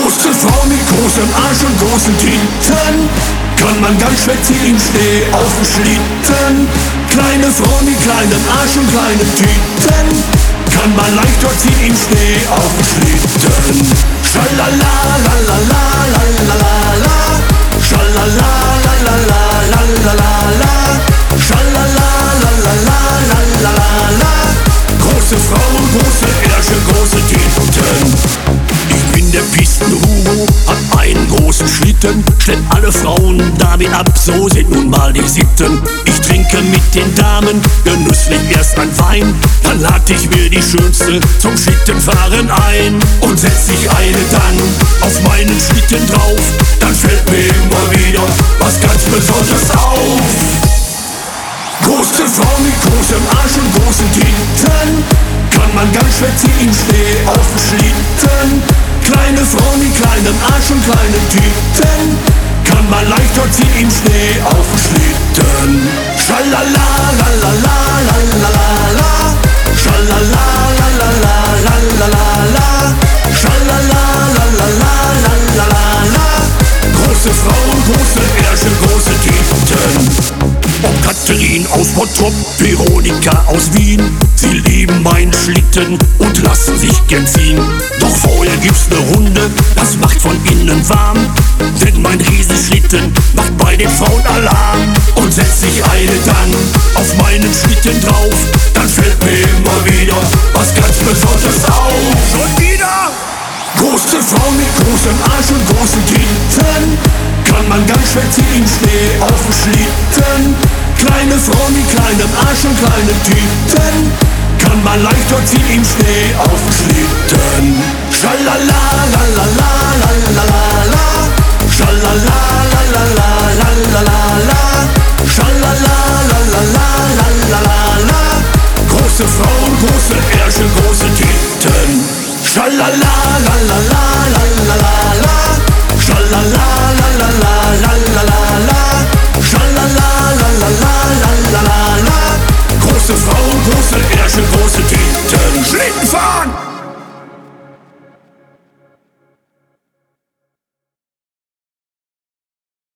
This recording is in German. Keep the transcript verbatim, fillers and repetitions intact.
Große Frau mit großem Arsch und großen Titten, kann man ganz schwer ziehen, steh auf dem Schlitten. Kleine Frau mit kleinem Arsch und kleinen Titten, kann man leicht dort ziehen, steh auf dem Schlitten. Schalala, la la la la la la la, schalala, la la la la la la la, schalala, la la la la la la la. Große Frau, große Ärsche, große Titten. Ich bin der Pisten-Hugo, hab einen großen Schlitten, schlepp alle Frauen damit ab, so sind nun mal die Sitten. Ich trinke mit den Damen genüsslich erst ein Wein, dann lad ich mir die Schönste zum Schlittenfahren ein. Und setz sich eine dann auf meinen Schlitten drauf, dann fällt mir immer wieder was ganz Besonderes auf. Große Frau mit großem Arsch und großen Titten, kann man ganz schwer ziehen, steh auf dem Schlitten. Kleine Frau mit kleinem Arsch und kleinen Titten, kann man leicht dort ziehen, steh auf dem Schlitten. Schalala, la la la la la la la, schalala, la la la la la la la, schalala, la la la la la la la. Große Frau, große Ärsche, große Titten. Ob Katrin aus Bottrop, Veronika aus Wien, sie lieben meinen Schlitten und lassen sich gern ziehen. Doch vorher gibt's ne Runde, das macht von innen warm, denn mein Riesenschlitten macht bei den Frauen Alarm. Und setzt sich eine dann auf meinen Schlitten drauf, dann fällt mir immer wieder was ganz Besonderes auf. Schon wieder! Große Frau mit großem Arsch und großen Titten, kann man ganz schwer ziehen, steh auf dem Schlitten. Kleine Frau mit kleinem Arsch und kleinen Titten, kann man leicht dort ziehen, steh auf dem Schlitten. Schalala, la la la la la la la, schalala, la la la la la la la, schalala, la la la la la la la. Große Frau, große Ärsche, große Titten. Schalala, la la la la la la la, schalala, la la la la la la la, schalala, la la la la la la la. Große Frau, große Ärsche,